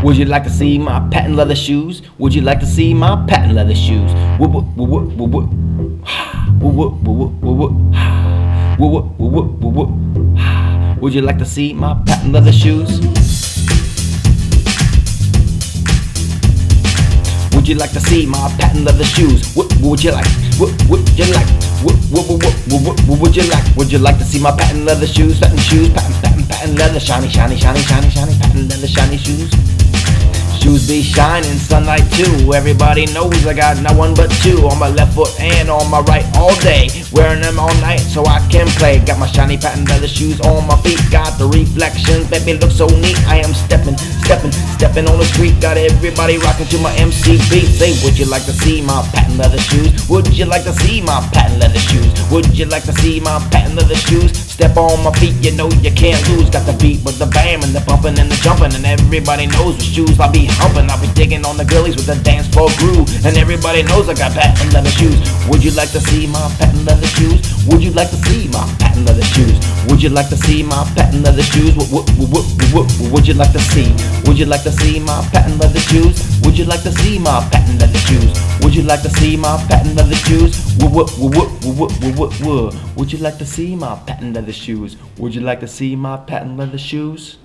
Would you like to see my patent leather shoes? Would you like to see my patent leather shoes? Would you like to see my patent leather shoes? Would you like to see my patent leather shoes? What would you like? What would you like? What would you like? Would you like to see my patent leather shoes? Patent leather, shiny, patent leather, shiny shoes. Shoes be shining, sunlight too. Everybody knows I got not one but two on my left foot and on my right all day. Wearing them all night so I can play. Got my shiny patent leather shoes on my feet. Got the reflections, baby, look so neat. I am stepping on the street. Got everybody rocking to my MC beat. Say, would you like to see my patent leather shoes? Would you like to see my patent leather shoes? Would you like to see my patent leather shoes? Step on my feet, you know you can't lose. Got the beat with the bam and the bumping and the jumping, and everybody knows with shoes I be humping. I be digging on the girlies with the dance floor groove, and everybody knows I got patent leather shoes. Would you like to see my patent leather shoes? Would you like to see my patent leather shoes? Would you like to see my patent leather shoes? What would you like to see? Would you like to see my patent leather shoes? Would you like to see my patent leather shoes? Would you like to see my patent leather shoes? Would you like to see my patent leather shoes? Would you like to see my patent leather shoes?